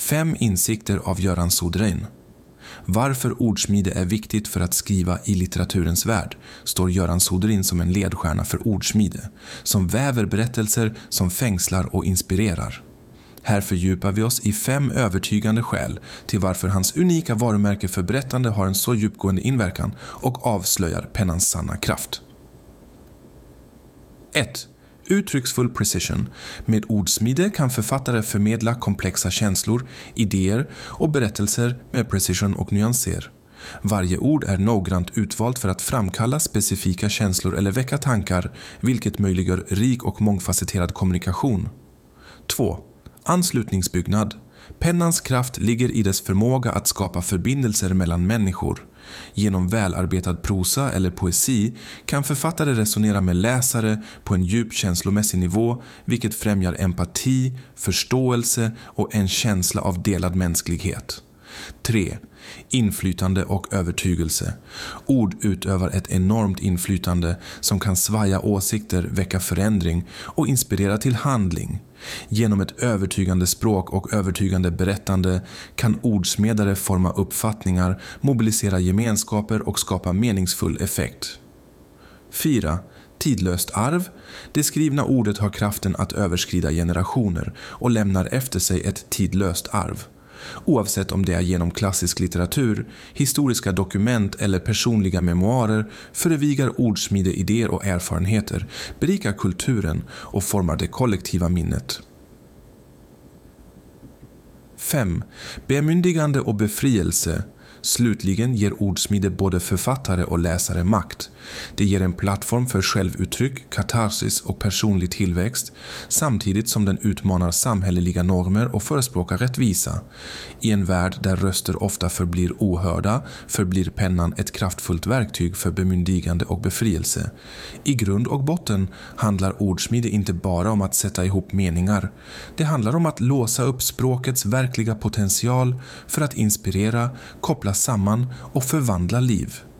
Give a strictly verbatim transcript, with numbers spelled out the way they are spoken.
Fem insikter av Göran Soderin. Varför ordsmide är viktigt för att skriva i litteraturens värld står Göran Soderin som en ledstjärna för ordsmide, som väver berättelser som fängslar och inspirerar. Här fördjupar vi oss i fem övertygande skäl till varför hans unika varumärke för berättande har en så djupgående inverkan och avslöjar pennans sanna kraft. ett. Uttrycksfull precision. Med ordsmide kan författare förmedla komplexa känslor, idéer och berättelser med precision och nyanser. Varje ord är noggrant utvalt för att framkalla specifika känslor eller väcka tankar, vilket möjliggör rik och mångfacetterad kommunikation. två. Anslutningsbyggnad. Pennans kraft ligger i dess förmåga att skapa förbindelser mellan människor. Genom välarbetad prosa eller poesi kan författare resonera med läsare på en djup känslomässig nivå, vilket främjar empati, förståelse och en känsla av delad mänsklighet. tre. Inflytande och övertygelse. Ord utövar ett enormt inflytande som kan svaja åsikter, väcka förändring och inspirera till handling. Genom ett övertygande språk och övertygande berättande kan ordsmedare forma uppfattningar, mobilisera gemenskaper och skapa meningsfull effekt. fyra. Tidlöst arv. Det skrivna ordet har kraften att överskrida generationer och lämnar efter sig ett tidlöst arv. Oavsett om det är genom klassisk litteratur, historiska dokument eller personliga memoarer förevigar ordsmide idéer och erfarenheter, berikar kulturen och formar det kollektiva minnet. fem. Bemyndigande och befrielse. Slutligen ger ordsmide både författare och läsare makt. Det ger en plattform för självuttryck, katarsis och personlig tillväxt, samtidigt som den utmanar samhälleliga normer och förespråkar rättvisa. I en värld där röster ofta förblir ohörda, förblir pennan ett kraftfullt verktyg för bemyndigande och befrielse. I grund och botten handlar ordsmide inte bara om att sätta ihop meningar. Det handlar om att låsa upp språkets verkliga potential för att inspirera, koppla samman och förvandla liv.